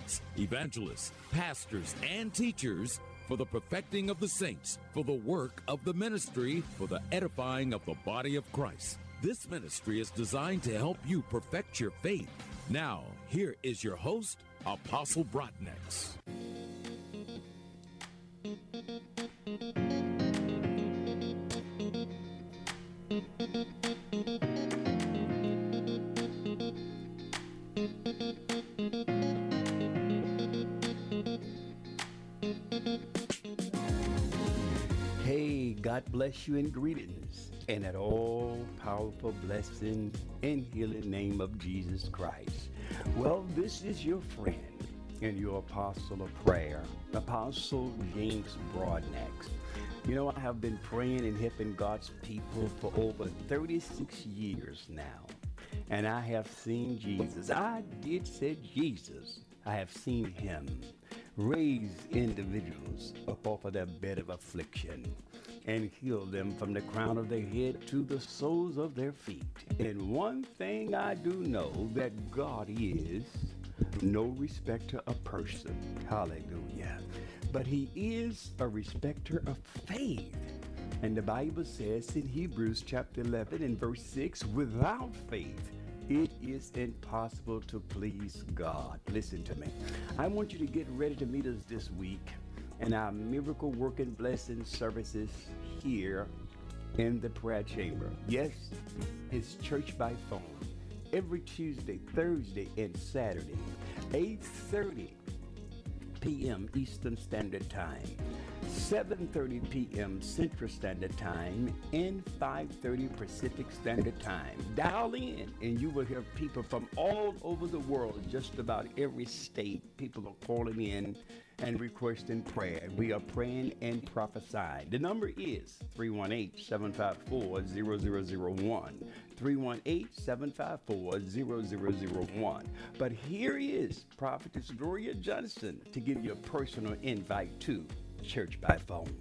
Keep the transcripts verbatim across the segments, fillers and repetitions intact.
prophets, evangelists, pastors, and teachers for the perfecting of the saints, for the work of the ministry, for the edifying of the body of Christ. This ministry is designed to help you perfect your faith. Now, here is your host, Apostle Brotnex. Hey, God bless you and greetings, and that all-powerful blessing and healing name of Jesus Christ. Well, this is your friend and your apostle of prayer, Apostle James Brotnex. You know, I have been praying and helping God's people for over thirty-six years now, and I have seen Jesus. I did say Jesus. I have seen him raise individuals up off of their bed of affliction and heal them from the crown of their head to the soles of their feet. And one thing I do know, that God is no respecter of person. Hallelujah. But he is a respecter of faith. And the Bible says in Hebrews chapter eleven and verse six, without faith, it is impossible to please God. Listen to me. I want you to get ready to meet us this week in our miracle working blessing services here in the prayer chamber. Yes, it's church by phone every Tuesday, Thursday, and Saturday, eight thirty p.m. Eastern Standard Time, seven thirty p.m. Central Standard Time, and five thirty Pacific Standard Time. Dial in and you will hear people from all over the world, just about every state. People are calling in and requesting prayer. We are praying and prophesying. The number is three one eight, seven five four, zero zero zero one. three one eight, seven five four, zero zero zero one. But here is Prophetess Gloria Johnson to give you a personal invite to Church by Phone.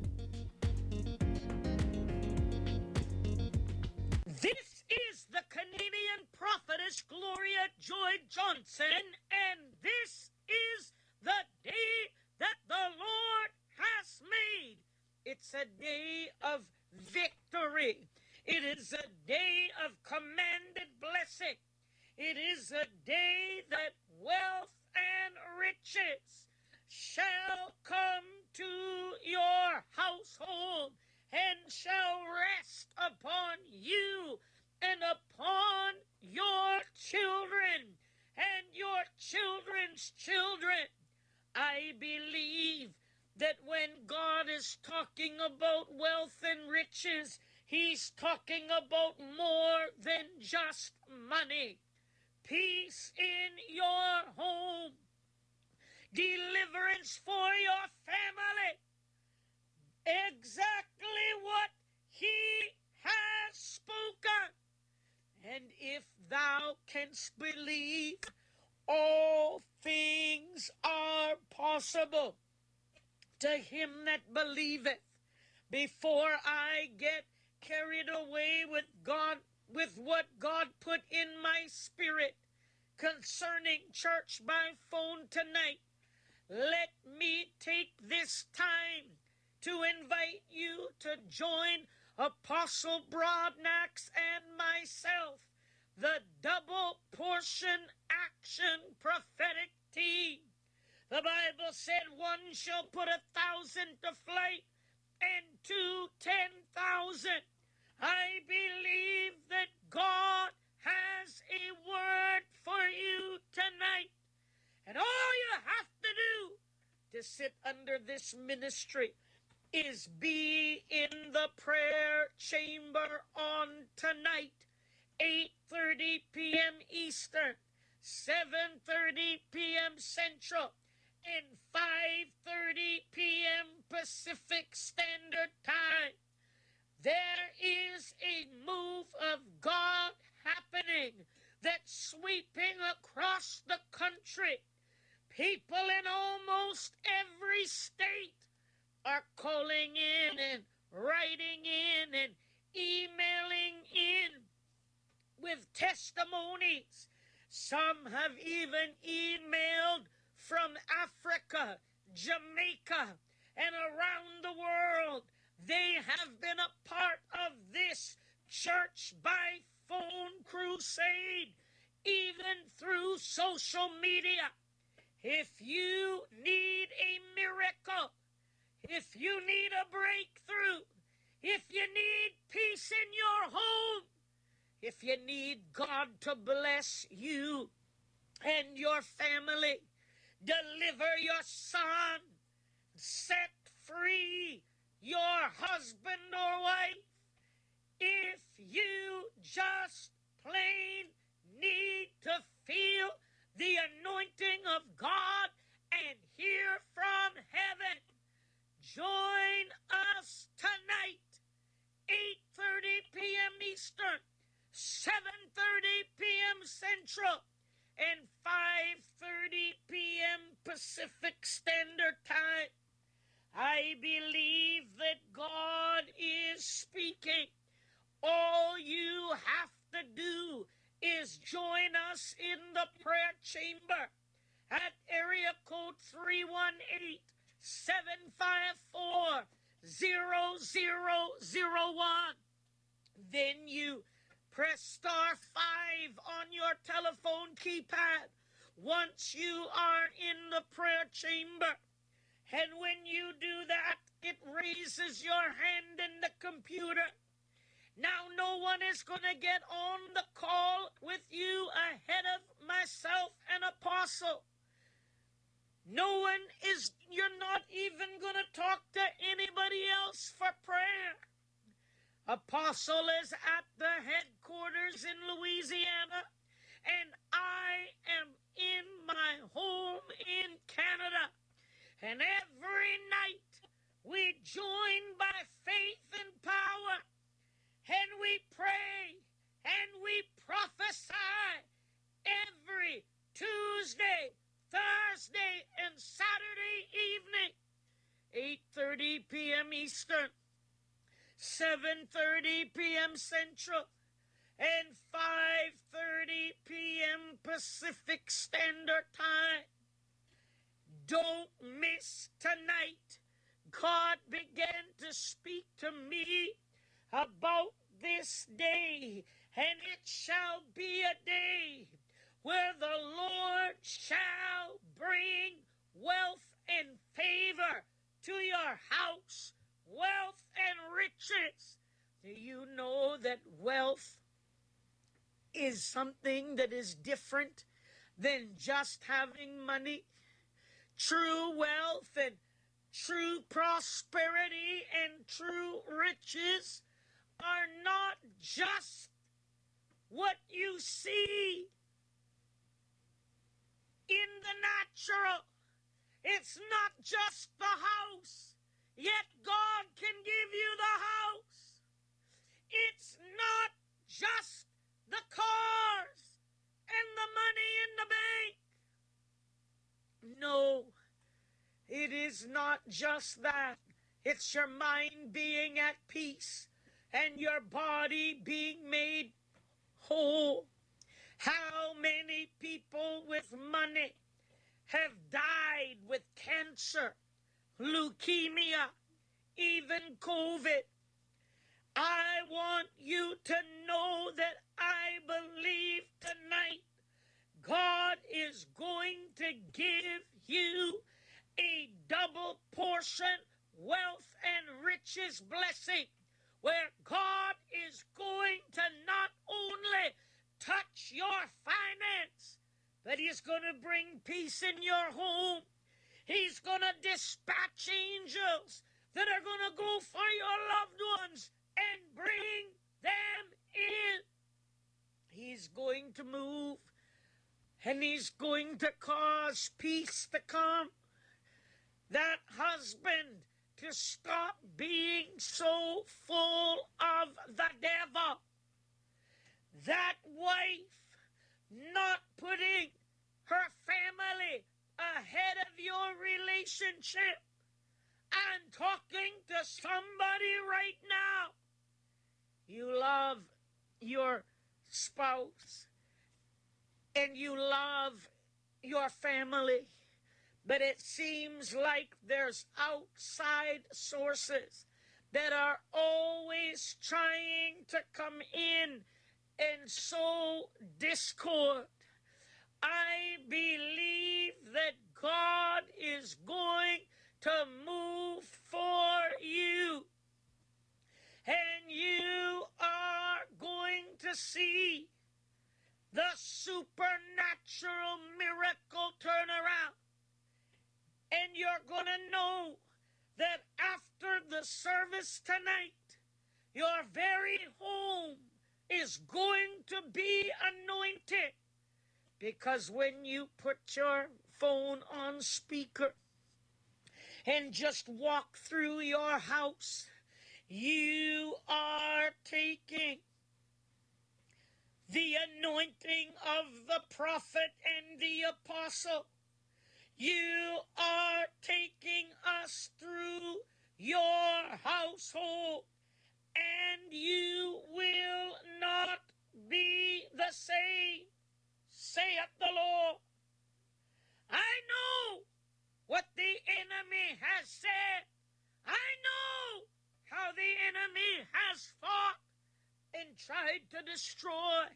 This is the Canadian prophetess Gloria Joy Johnson, and this is the day that the Lord has made. It's a day of victory. It is a day of commanded blessing. It is a day that wealth and riches shall come to your household and shall rest upon you and upon your children and your children's children. I believe that when God is talking about wealth and riches, he's talking about more than just money. Peace in your home, deliverance for your family, exactly what he has spoken. And if thou canst believe, all things are possible to him that believeth. Before I get carried away with God, with what God put in my spirit concerning church by phone tonight, let me take this time to invite you to join Apostle Brotnex and myself, the double portion action prophetic team. The Bible said one shall put a thousand to flight and two ten thousand. I believe that God has a word for you tonight. And all you have to do to sit under this ministry is be in the prayer chamber on tonight, eight thirty p.m. Eastern, seven thirty p.m. Central, and five thirty p.m. Pacific Standard Time. There is a move of God happening that's sweeping across the country. People in almost every state are calling in and writing in and emailing in with testimonies. Some have even emailed Africa, Jamaica, and around the world. They have been a part of this church by phone crusade, even through social media. If you need a miracle, if you need a breakthrough, if you need peace in your home, if you need God to bless you and your family, deliver your son, set free your husband or wife, if you just plain need to feel the anointing of God and hear from heaven, join us tonight, eight thirty p.m. Eastern, seven thirty p.m. Central, and five thirty p.m. Pacific Standard Time. I believe that God is speaking. All you have to do is join us in the prayer chamber at area code three one eight, seven five four, zero zero zero one. Then you press star five on your telephone keypad once you are in the prayer chamber. And when you do that, it raises your hand in the computer. Now, no one is going to get on the call with you ahead of myself and Apostle. No one is, you're not even going to talk to anybody else for prayer. Apostle is at the headquarters in Louisiana, and I am in my home in Canada. And every night we join by faith and power, and we pray, and we prophesy every Tuesday, Thursday, and Saturday evening, eight thirty p.m. Eastern, seven thirty p.m. Central, and five thirty p.m. Pacific Standard Time. Don't miss tonight. God began to speak to me about this day, and it shall be a day where the Lord shall bring wealth and favor to your house, wealth and riches. Do you know that wealth is something that is different than just having money? True wealth and true prosperity and true riches are not just what you see in the natural. It's not just the house, yet God can give you the house. It's not just the cars and the money in the bank. No, it is not just that. It's your mind being at peace and your body being made whole. How many people with money have died with cancer, leukemia, even COVID? I want you to know that I believe tonight God is going to give you a double portion wealth and riches blessing, where God is going to not only touch your finance, but He's going to bring peace in your home. He's going to dispatch angels that are going to go for your loved ones and bring them in. He's going to move, and He's going to cause peace to come. That husband to stop being so full of the devil. That wife not putting her family ahead of your relationship. I'm talking to somebody right now. You love your spouse and you love your family, but it seems like there's outside sources that are always trying to come in and sow discord. I believe that God is going to move for you, and you are going to see the supernatural miracle turnaround. And you're going to know that after the service tonight, your very home is going to be anointed. Because when you put your phone on speaker and just walk through your house, you are taking the anointing of the prophet and the apostle. You are taking us through your household, and you will not be the same, saith the Lord. I know what the enemy has said. I know how the enemy has fought and tried to destroy,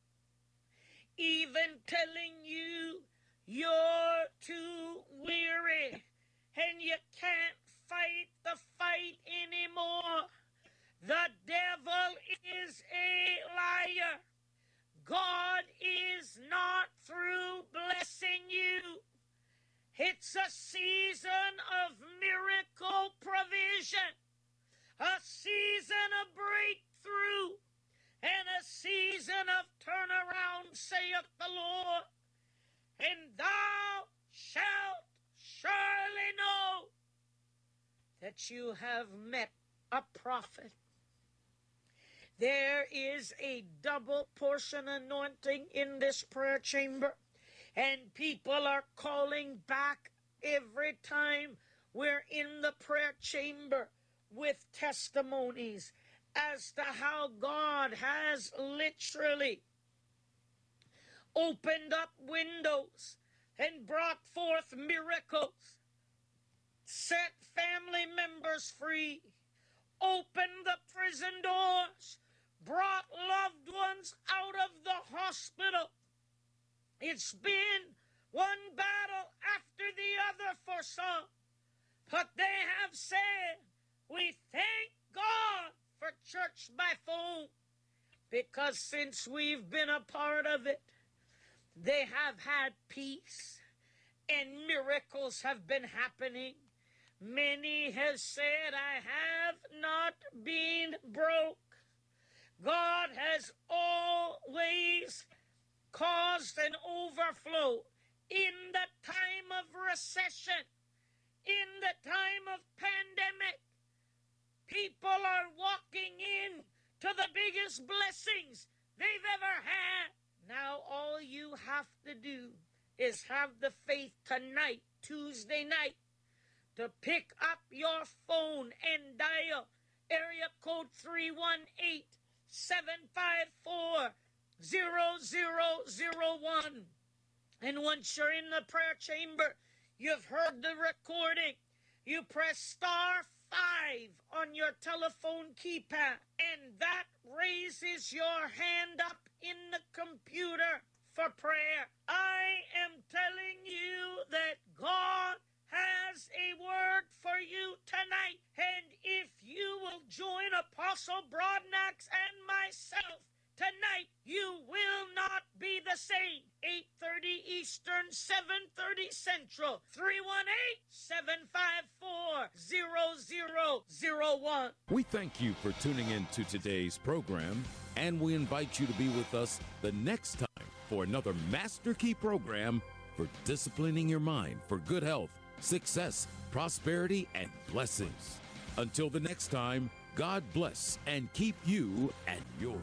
even telling you you're too weary and you can't fight the fight anymore. The devil is a liar. God is not through blessing you. It's a season of miracle provision, a season of breakthrough, and a season of turnaround, saith the Lord. And thou shalt surely know that you have met a prophet. There is a double portion anointing in this prayer chamber, and people are calling back every time we're in the prayer chamber with testimonies as to how God has literally opened up windows and brought forth miracles, set family members free, opened the prison doors, brought loved ones out of the hospital. It's been one battle after the other for some, but they have said, we thank God for church by phone, because since we've been a part of it, they have had peace and miracles have been happening. Many have said, I have not been broke. God has always caused an overflow in the time of recession, in the time of pandemic. People are walking in to the biggest blessings they've ever had. Now all you have to do is have the faith tonight, Tuesday night, to pick up your phone and dial area code three one eight, seven five four, zero zero zero one. And once you're in the prayer chamber, you've heard the recording, you press star five on your telephone keypad, and that raises your hand up in the computer for prayer. I am telling you that God has a word for you tonight, and if you will join Apostle Broadnax and myself tonight, you will not be the same. eight thirty Eastern, seven thirty Central, three one eight, seven five four, zero zero zero one. We thank you for tuning in to today's program, and we invite you to be with us the next time for another Master Key program for disciplining your mind for good health, success, prosperity, and blessings. Until the next time, God bless and keep you and yours.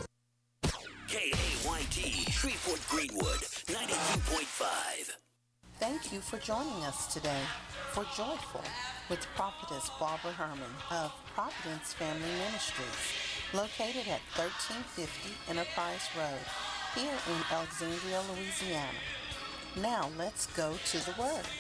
K A Y T, Shreveport Greenwood, ninety-two point five. Thank you for joining us today for Joyful with Prophetess Barbara Herman of Providence Family Ministries, located at thirteen fifty Enterprise Road, here in Alexandria, Louisiana. Now let's go to the Word.